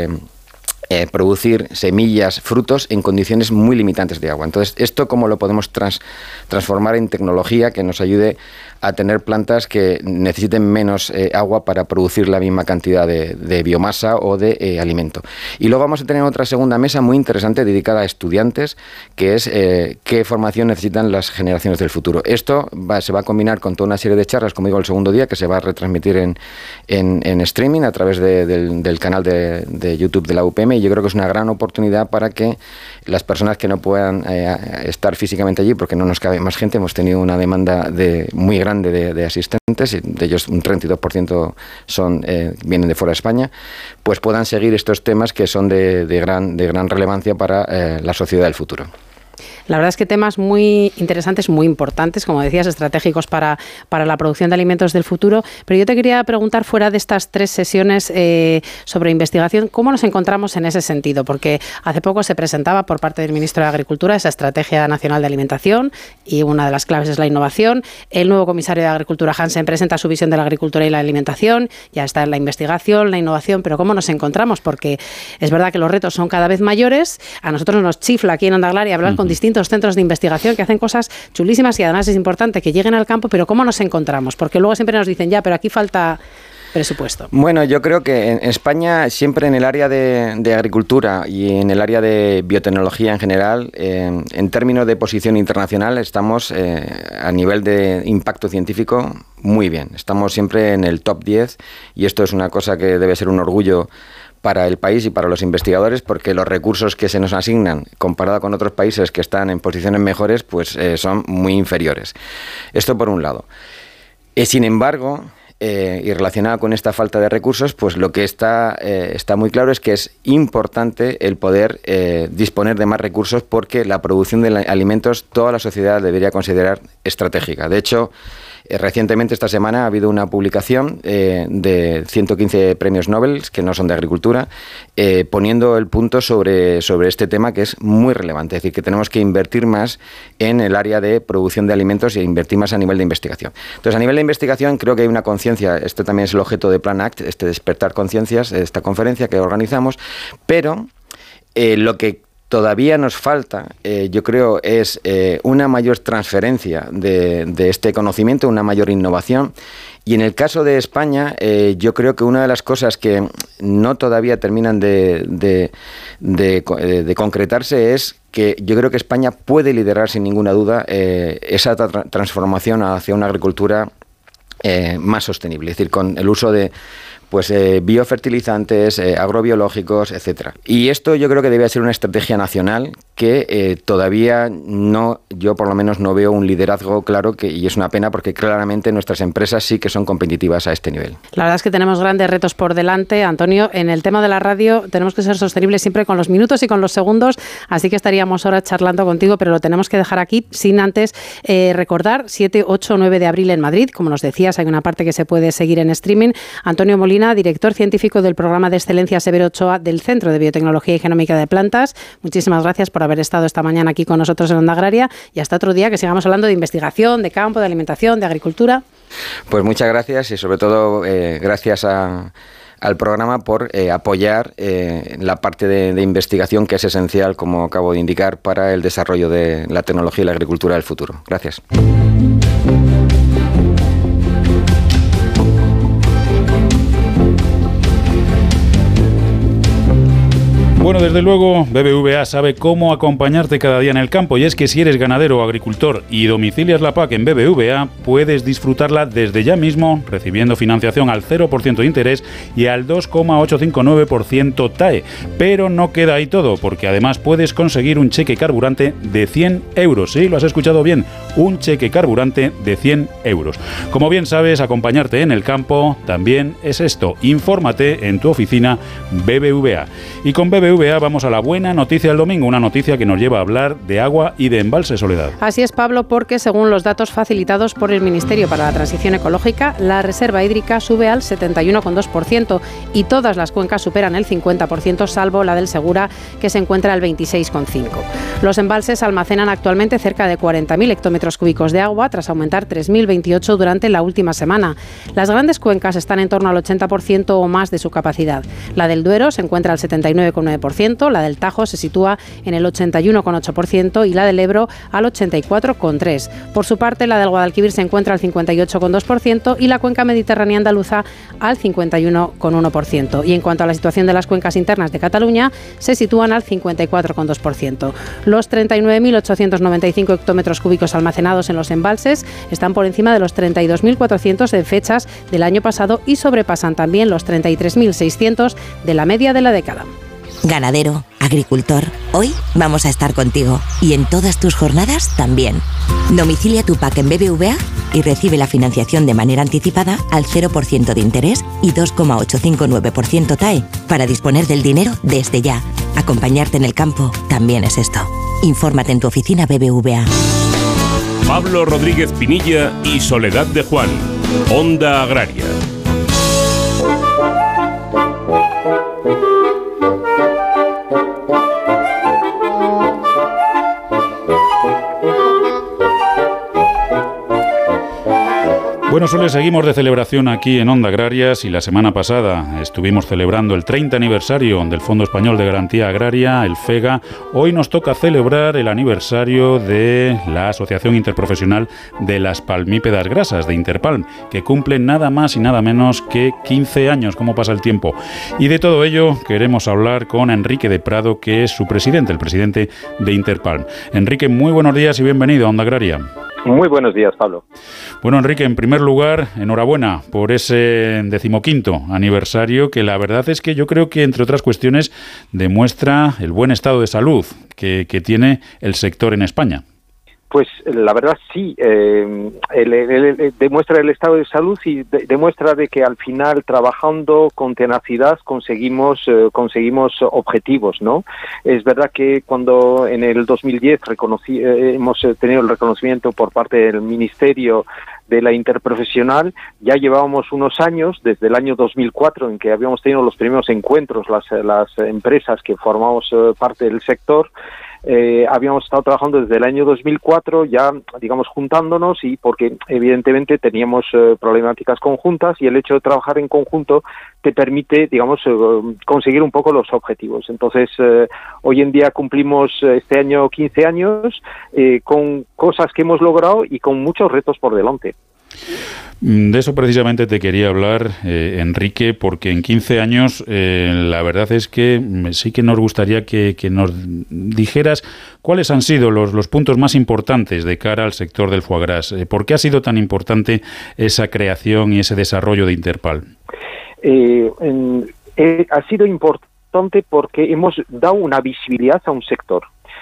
producir semillas, frutos en condiciones muy limitantes de agua. Entonces, esto cómo lo podemos transformar en tecnología que nos ayude a tener plantas que necesiten menos agua para producir la misma cantidad de biomasa o de alimento. Y luego vamos a tener otra segunda mesa muy interesante dedicada a estudiantes, que es qué formación necesitan las generaciones del futuro. Esto se va a combinar con toda una serie de charlas, como digo, el segundo día, que se va a retransmitir en streaming a través del canal de YouTube de la UPM, y yo creo que es una gran oportunidad para que las personas que no puedan estar físicamente allí, porque no nos cabe más gente, hemos tenido una demanda muy grande de asistentes, y de ellos un 32% vienen de fuera de España, pues puedan seguir estos temas que son de gran relevancia para la sociedad del futuro. La verdad es que temas muy interesantes, muy importantes, como decías, estratégicos para la producción de alimentos del futuro. Pero yo te quería preguntar, fuera de estas 3 sesiones sobre investigación, ¿cómo nos encontramos en ese sentido? Porque hace poco se presentaba por parte del Ministro de Agricultura esa Estrategia Nacional de Alimentación, y una de las claves es la innovación. El nuevo comisario de Agricultura, Hansen, presenta su visión de la agricultura y la alimentación. Ya está en la investigación, la innovación, pero ¿cómo nos encontramos? Porque es verdad que los retos son cada vez mayores. A nosotros nos chifla aquí en Onda Agraria hablar con distintos centros de investigación que hacen cosas chulísimas, y además es importante que lleguen al campo, pero ¿cómo nos encontramos? Porque luego siempre nos dicen, pero aquí falta presupuesto. Bueno, yo creo que en España, siempre en el área de agricultura y en el área de biotecnología en general, en términos de posición internacional, estamos a nivel de impacto científico muy bien. Estamos siempre en el top 10, y esto es una cosa que debe ser un orgullo para el país y para los investigadores, porque los recursos que se nos asignan, comparado con otros países que están en posiciones mejores, pues son muy inferiores. Esto por un lado. Sin embargo, y relacionado con esta falta de recursos, pues lo que está muy claro es que es importante el poder disponer de más recursos, porque la producción de alimentos toda la sociedad debería considerar estratégica. De hecho, recientemente, esta semana, ha habido una publicación de 115 premios Nobel, que no son de agricultura, poniendo el punto sobre este tema, que es muy relevante. Es decir, que tenemos que invertir más en el área de producción de alimentos e invertir más a nivel de investigación. Entonces, a nivel de investigación, creo que hay una conciencia, este también es el objeto de Plan Act, despertar conciencias, esta conferencia que organizamos, pero lo que todavía nos falta, yo creo, es una mayor transferencia de este conocimiento, una mayor innovación. Y en el caso de España, yo creo que una de las cosas que no todavía terminan de concretarse es que yo creo que España puede liderar sin ninguna duda esa transformación hacia una agricultura más sostenible, es decir, con el uso de biofertilizantes, agrobiológicos, etcétera. Y esto yo creo que debe ser una estrategia nacional que todavía yo por lo menos no veo un liderazgo claro, y es una pena, porque claramente nuestras empresas sí que son competitivas a este nivel. La verdad es que tenemos grandes retos por delante, Antonio. En el tema de la radio tenemos que ser sostenibles siempre con los minutos y con los segundos, así que estaríamos horas charlando contigo, pero lo tenemos que dejar aquí sin antes recordar 7, 8, 9 de abril en Madrid. Como nos decías, hay una parte que se puede seguir en streaming. Antonio Molina, director científico del programa de excelencia Severo Ochoa del Centro de Biotecnología y Genómica de Plantas. Muchísimas gracias por haber estado esta mañana aquí con nosotros en Onda Agraria, y hasta otro día, que sigamos hablando de investigación, de campo, de alimentación, de agricultura. Pues muchas gracias, y sobre todo gracias al programa por apoyar la parte de investigación, que es esencial, como acabo de indicar, para el desarrollo de la tecnología y la agricultura del futuro. Gracias. Bueno, desde luego, BBVA sabe cómo acompañarte cada día en el campo, y es que si eres ganadero o agricultor y domicilias la PAC en BBVA, puedes disfrutarla desde ya mismo, recibiendo financiación al 0% de interés y al 2,859% TAE. Pero no queda ahí todo, porque además puedes conseguir un cheque carburante de 100 euros. Sí, lo has escuchado bien, un cheque carburante de 100 euros. Como bien sabes, acompañarte en el campo también es esto. Infórmate en tu oficina BBVA. Y con BBVA vamos a la buena noticia del domingo, una noticia que nos lleva a hablar de agua y de embalse, Soledad. Así es, Pablo, porque según los datos facilitados por el Ministerio para la Transición Ecológica, la reserva hídrica sube al 71,2% y todas las cuencas superan el 50%, salvo la del Segura, que se encuentra al 26,5%. Los embalses almacenan actualmente cerca de 40.000 hectómetros cúbicos de agua, tras aumentar 3.028 durante la última semana. Las grandes cuencas están en torno al 80% o más de su capacidad. La del Duero se encuentra al 79,9%, la del Tajo se sitúa en el 81,8% y la del Ebro al 84,3%. Por su parte, la del Guadalquivir se encuentra al 58,2% y la cuenca mediterránea andaluza al 51,1%. Y en cuanto a la situación de las cuencas internas de Cataluña, se sitúan al 54,2%. Los 39.895 hectómetros cúbicos almacenados en los embalses están por encima de los 32.400 en fechas del año pasado y sobrepasan también los 33.600 de la media de la década. Ganadero, agricultor, hoy vamos a estar contigo y en todas tus jornadas también. Domicilia tu PAC en BBVA y recibe la financiación de manera anticipada al 0% de interés y 2,859% TAE para disponer del dinero desde ya. Acompañarte en el campo también es esto. Infórmate en tu oficina BBVA. Pablo Rodríguez Pinilla y Soledad de Juan, Onda Agraria. Bueno, Sole, seguimos de celebración aquí en Onda Agrarias y la semana pasada estuvimos celebrando el 30 aniversario del Fondo Español de Garantía Agraria, el FEGA. Hoy nos toca celebrar el aniversario de la Asociación Interprofesional de las Palmípedas Grasas, de Interpalm, que cumple nada más y nada menos que 15 años. ¿Cómo pasa el tiempo? Y de todo ello queremos hablar con Enrique de Prado, que es su presidente, el presidente de Interpalm. Enrique, muy buenos días y bienvenido a Onda Agraria. Muy buenos días, Pablo. Bueno, Enrique, en primer lugar, enhorabuena por ese 15º aniversario, que la verdad es que yo creo que, entre otras cuestiones, demuestra el buen estado de salud que tiene el sector en España. Pues la verdad sí, demuestra el estado de salud y demuestra de que al final, trabajando con tenacidad, conseguimos objetivos, ¿no? Es verdad que cuando en el 2010 hemos tenido el reconocimiento por parte del Ministerio de la Interprofesional, ya llevábamos unos años, desde el año 2004, en que habíamos tenido los primeros encuentros, las empresas que formamos parte del sector. Habíamos estado trabajando desde el año 2004 ya, digamos, juntándonos, y porque evidentemente teníamos problemáticas conjuntas, y el hecho de trabajar en conjunto te permite, digamos, conseguir un poco los objetivos. Entonces, hoy en día cumplimos este año 15 años con cosas que hemos logrado y con muchos retos por delante. De eso precisamente te quería hablar, Enrique, porque en 15 años la verdad es que sí que nos gustaría que nos dijeras cuáles han sido los puntos más importantes de cara al sector del foie gras. ¿Por qué ha sido tan importante esa creación y ese desarrollo de Interpalm? Ha sido importante porque hemos dado una visibilidad a un sector.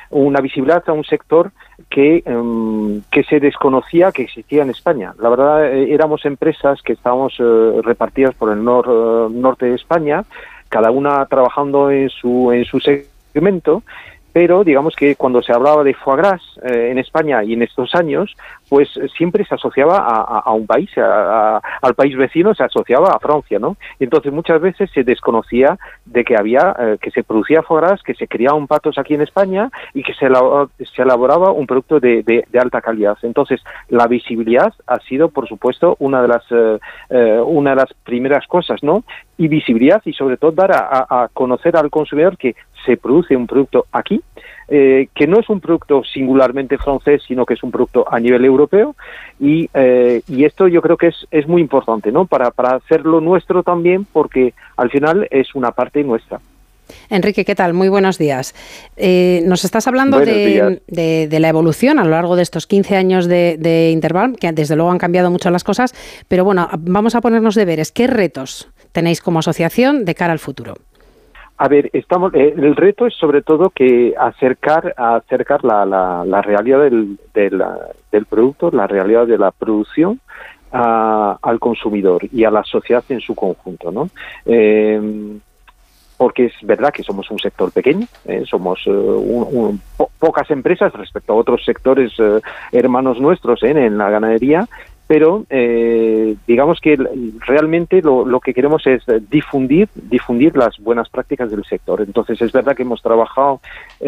Que se desconocía que existía en España. La verdad, éramos empresas que estábamos repartidas por el norte de España, cada una trabajando en su segmento, pero digamos que cuando se hablaba de foie gras en España y en estos años, pues siempre se asociaba a un país, al país vecino, se asociaba a Francia, ¿no? Y entonces muchas veces se desconocía de que que se producía foie gras, que se criaban patos aquí en España y que se elaboraba un producto de alta calidad. Entonces, la visibilidad ha sido, por supuesto, una de las primeras cosas, ¿no? Y visibilidad, y sobre todo dar a conocer al consumidor que se produce un producto aquí, que no es un producto singularmente francés, sino que es un producto a nivel europeo, y esto yo creo que es muy importante, ¿no? Para hacerlo nuestro también, porque al final es una parte nuestra. Enrique, ¿qué tal? Muy buenos días. Nos estás hablando de la evolución a lo largo de estos 15 años de Interbank, que desde luego han cambiado mucho las cosas, pero bueno, vamos a ponernos deberes. ¿Qué retos tenéis como asociación de cara al futuro? A ver, el reto es sobre todo que acercar la realidad del producto, la realidad de la producción al consumidor y a la sociedad en su conjunto, ¿no? Porque es verdad que somos un sector pequeño, somos pocas empresas respecto a otros sectores hermanos nuestros en la ganadería, pero digamos que realmente lo que queremos es difundir las buenas prácticas del sector. Entonces es verdad que hemos trabajado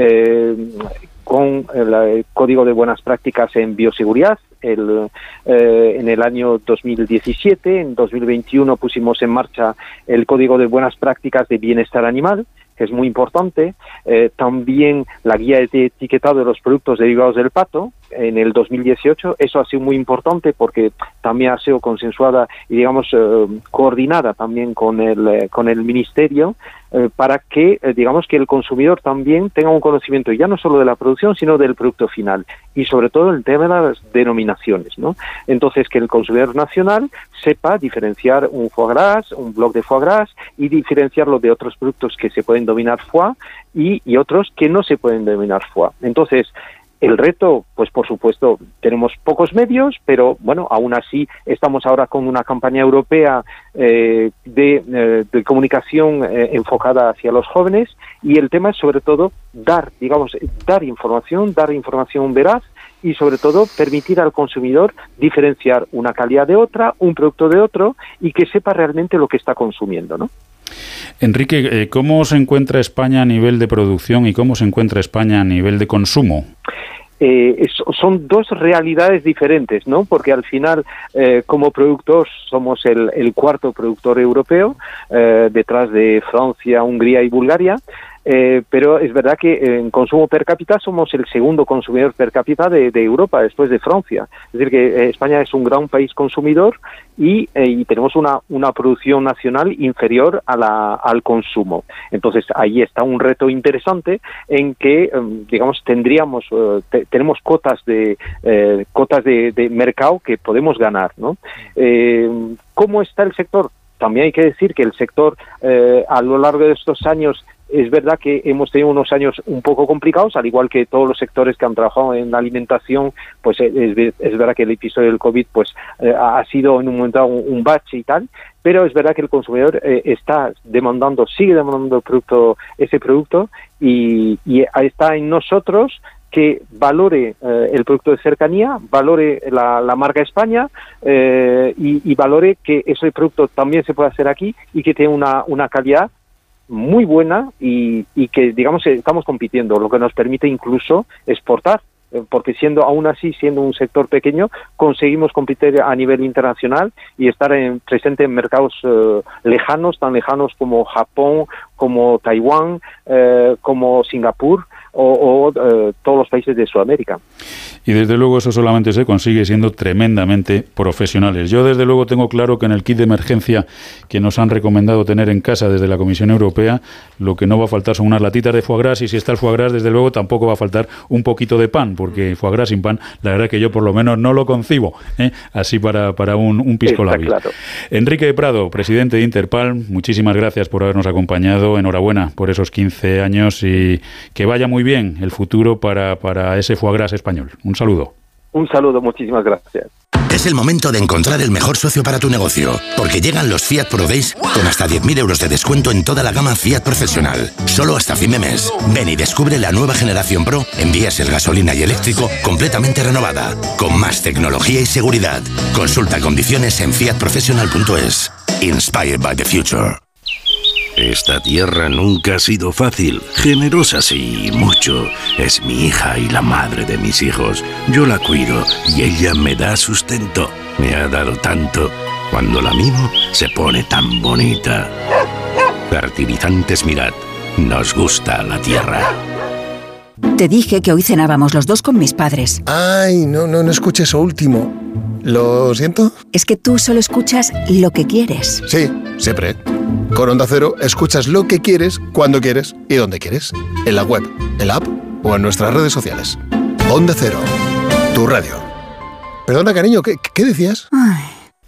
con el Código de Buenas Prácticas en Bioseguridad en el año 2017. En 2021 pusimos en marcha el Código de Buenas Prácticas de Bienestar Animal, que es muy importante. También la guía de etiquetado de los productos derivados del pato en el 2018. Eso ha sido muy importante porque también ha sido consensuada y, digamos, coordinada también con el Ministerio para que, digamos, que el consumidor también tenga un conocimiento ya no solo de la producción, sino del producto final y, sobre todo, el tema de las denominaciones, ¿no? Entonces, que el consumidor nacional sepa diferenciar un foie gras, un bloc de foie gras y diferenciarlo de otros productos que se pueden denominar foie y otros que no se pueden denominar foie. Entonces, el reto, pues por supuesto, tenemos pocos medios, pero bueno, aún así estamos ahora con una campaña europea de comunicación enfocada hacia los jóvenes, y el tema es sobre todo dar información veraz y sobre todo permitir al consumidor diferenciar una calidad de otra, un producto de otro, y que sepa realmente lo que está consumiendo, ¿no? Enrique, ¿cómo se encuentra España a nivel de producción y cómo se encuentra España a nivel de consumo? Son dos realidades diferentes, ¿no? Porque al final, como productor, somos el cuarto productor europeo, detrás de Francia, Hungría y Bulgaria. Pero es verdad que en consumo per cápita somos el segundo consumidor per cápita de Europa, después de Francia. Es decir, que España es un gran país consumidor y tenemos una producción nacional inferior al consumo. Entonces, ahí está un reto interesante en que, digamos, tenemos cotas de mercado que podemos ganar, ¿no? ¿Cómo está el sector? También hay que decir que el sector, a lo largo de estos años, es verdad que hemos tenido unos años un poco complicados, al igual que todos los sectores que han trabajado en la alimentación. Pues es verdad que el episodio del COVID pues ha sido en un momento dado un bache y tal, pero es verdad que el consumidor sigue demandando ese producto y está en nosotros que valore el producto de cercanía, valore la marca España y valore que ese producto también se puede hacer aquí y que tiene una calidad muy buena y que, digamos, estamos compitiendo, lo que nos permite incluso exportar, porque aún así siendo un sector pequeño, conseguimos competir a nivel internacional y estar presente en mercados tan lejanos como Japón, como Taiwán, como Singapur o todos los países de Sudamérica. Y desde luego eso solamente se consigue siendo tremendamente profesionales. Yo desde luego tengo claro que en el kit de emergencia que nos han recomendado tener en casa desde la Comisión Europea, lo que no va a faltar son unas latitas de foie gras, y si está el foie gras, desde luego tampoco va a faltar un poquito de pan, porque foie gras sin pan, la verdad que yo por lo menos no lo concibo, así para un pisco labi. Claro. Enrique Prado, presidente de Interpalm, muchísimas gracias por habernos acompañado, enhorabuena por esos 15 años y que vaya muy bien el futuro para ese foie gras español. Un saludo. Un saludo, muchísimas gracias. Es el momento de encontrar el mejor socio para tu negocio, porque llegan los Fiat Pro Days con hasta 10.000 euros de descuento en toda la gama Fiat Profesional. Solo hasta fin de mes. Ven y descubre la nueva generación Pro en diésel, gasolina y eléctrico completamente renovada, con más tecnología y seguridad. Consulta condiciones en fiatprofessional.es. Inspired by the future. Esta tierra nunca ha sido fácil, generosa sí, mucho. Es mi hija y la madre de mis hijos. Yo la cuido y ella me da sustento. Me ha dado tanto. Cuando la mimo, se pone tan bonita. Fertilizantes Mirad. Nos gusta la tierra. Te dije que hoy cenábamos los dos con mis padres. Ay, no escuché eso último. ¿Lo siento? Es que tú solo escuchas lo que quieres. Sí, siempre. Con Onda Cero escuchas lo que quieres, cuando quieres y donde quieres. En la web, en la app o en nuestras redes sociales. Onda Cero, tu radio. Perdona, cariño, ¿qué decías? Ay.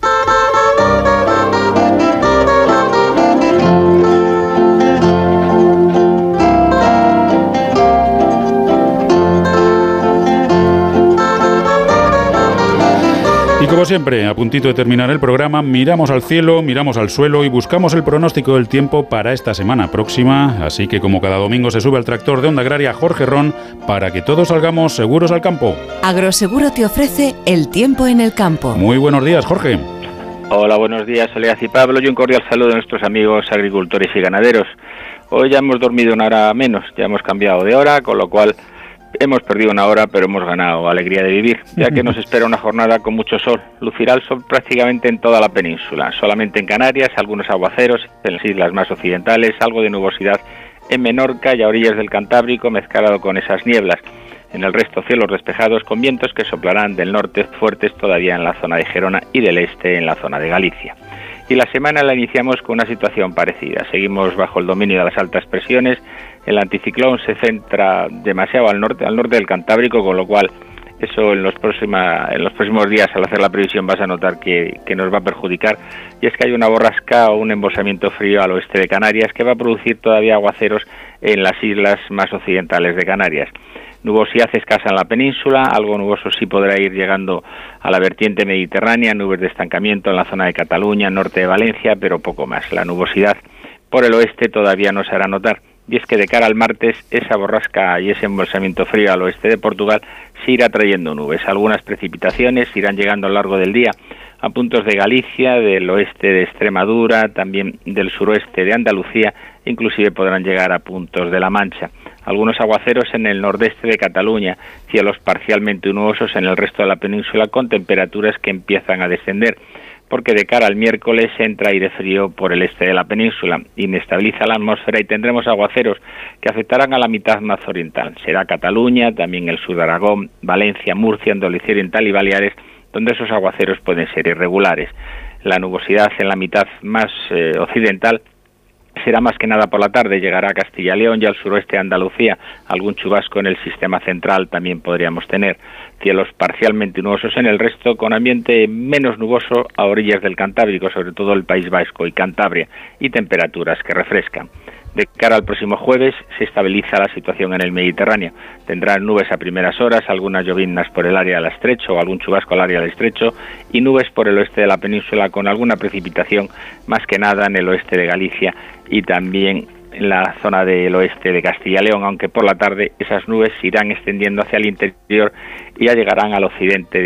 Y como siempre, a puntito de terminar el programa, miramos al cielo, miramos al suelo y buscamos el pronóstico del tiempo para esta semana próxima. Así que como cada domingo se sube al tractor de Onda Agraria Jorge Ron para que todos salgamos seguros al campo. Agroseguro te ofrece el tiempo en el campo. Muy buenos días, Jorge. Hola, buenos días, Soledad y Pablo, y un cordial saludo a nuestros amigos agricultores y ganaderos. Hoy ya hemos dormido una hora menos, ya hemos cambiado de hora, con lo cual hemos perdido una hora, pero hemos ganado alegría de vivir, ya que nos espera una jornada con mucho sol. Lucirá el sol prácticamente en toda la península, solamente en Canarias, algunos aguaceros, en las islas más occidentales, algo de nubosidad en Menorca y a orillas del Cantábrico, mezclado con esas nieblas. En el resto, cielos despejados con vientos que soplarán del norte fuertes todavía en la zona de Gerona y del este en la zona de Galicia. Y la semana la iniciamos con una situación parecida. Seguimos bajo el dominio de las altas presiones. El anticiclón se centra demasiado al norte del Cantábrico, con lo cual eso en los próximos días, al hacer la previsión, vas a notar que nos va a perjudicar. Y es que hay una borrasca o un embolsamiento frío al oeste de Canarias que va a producir todavía aguaceros en las islas más occidentales de Canarias. Nubosidad escasa en la península, algo nuboso sí podrá ir llegando a la vertiente mediterránea, nubes de estancamiento en la zona de Cataluña, norte de Valencia, pero poco más. La nubosidad por el oeste todavía no se hará notar. Y es que de cara al martes, esa borrasca y ese embolsamiento frío al oeste de Portugal se irá trayendo nubes. Algunas precipitaciones irán llegando a lo largo del día a puntos de Galicia, del oeste de Extremadura, también del suroeste de Andalucía, inclusive podrán llegar a puntos de La Mancha. Algunos aguaceros en el nordeste de Cataluña, cielos parcialmente nubosos en el resto de la península con temperaturas que empiezan a descender, porque de cara al miércoles entra aire frío por el este de la península, inestabiliza la atmósfera y tendremos aguaceros que afectarán a la mitad más oriental. Será Cataluña, también el sur de Aragón, Valencia, Murcia, Andalucía Oriental y Baleares, donde esos aguaceros pueden ser irregulares. La nubosidad en la mitad más occidental será más que nada por la tarde, llegará a Castilla y León y al suroeste de Andalucía. Algún chubasco en el sistema central también podríamos tener. Cielos parcialmente nubosos en el resto, con ambiente menos nuboso a orillas del Cantábrico, sobre todo el País Vasco y Cantabria, y temperaturas que refrescan. De cara al próximo jueves se estabiliza la situación en el Mediterráneo. Tendrán nubes a primeras horas, algunas lloviznas por el área del estrecho o algún chubasco al área del estrecho y nubes por el oeste de la península con alguna precipitación, más que nada en el oeste de Galicia y también en la zona del oeste de Castilla y León, aunque por la tarde esas nubes se irán extendiendo hacia el interior y ya llegarán al occidente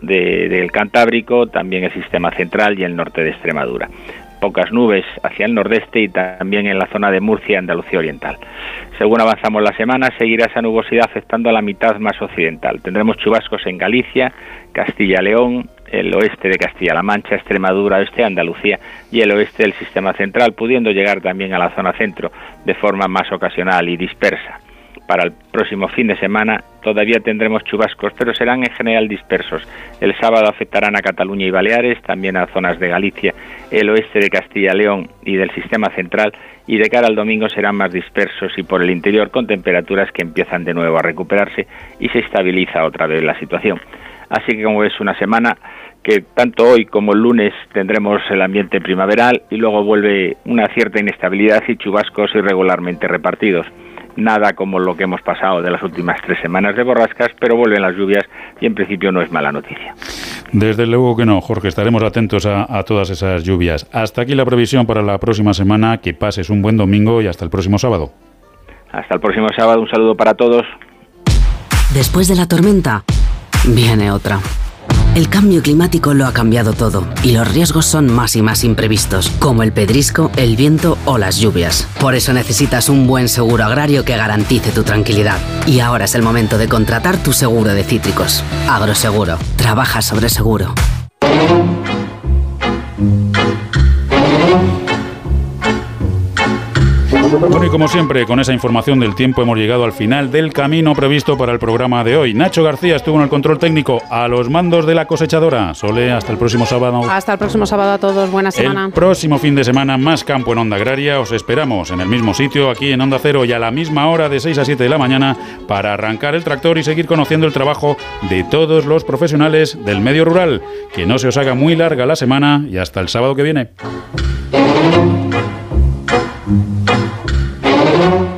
del Cantábrico, también el sistema central y el norte de Extremadura. Pocas nubes hacia el nordeste y también en la zona de Murcia y Andalucía Oriental. Según avanzamos la semana, seguirá esa nubosidad afectando a la mitad más occidental. Tendremos chubascos en Galicia, Castilla y León, el oeste de Castilla-La Mancha, Extremadura, oeste de Andalucía y el oeste del sistema central, pudiendo llegar también a la zona centro de forma más ocasional y dispersa. Para el próximo fin de semana todavía tendremos chubascos, pero serán en general dispersos. El sábado afectarán a Cataluña y Baleares, también a zonas de Galicia, el oeste de Castilla y León y del sistema central, y de cara al domingo serán más dispersos y por el interior con temperaturas que empiezan de nuevo a recuperarse y se estabiliza otra vez la situación. Así que como es una semana que tanto hoy como el lunes tendremos el ambiente primaveral y luego vuelve una cierta inestabilidad y chubascos irregularmente repartidos. Nada como lo que hemos pasado de las últimas 3 semanas de borrascas, pero vuelven las lluvias y en principio no es mala noticia. Desde luego que no, Jorge, estaremos atentos a todas esas lluvias. Hasta aquí la previsión para la próxima semana, que pases un buen domingo y hasta el próximo sábado. Hasta el próximo sábado, un saludo para todos. Después de la tormenta, viene otra. El cambio climático lo ha cambiado todo y los riesgos son más y más imprevistos, como el pedrisco, el viento o las lluvias. Por eso necesitas un buen seguro agrario que garantice tu tranquilidad. Y ahora es el momento de contratar tu seguro de cítricos. Agroseguro. Trabaja sobre seguro. Bueno, y como siempre, con esa información del tiempo hemos llegado al final del camino previsto para el programa de hoy. Nacho García estuvo en el control técnico, a los mandos de la cosechadora. Sole, hasta el próximo sábado. Hasta el próximo sábado a todos. Buena semana. El próximo fin de semana, más campo en Onda Agraria. Os esperamos en el mismo sitio, aquí en Onda Cero, y a la misma hora, de 6 a 7 de la mañana, para arrancar el tractor y seguir conociendo el trabajo de todos los profesionales del medio rural. Que no se os haga muy larga la semana y hasta el sábado que viene.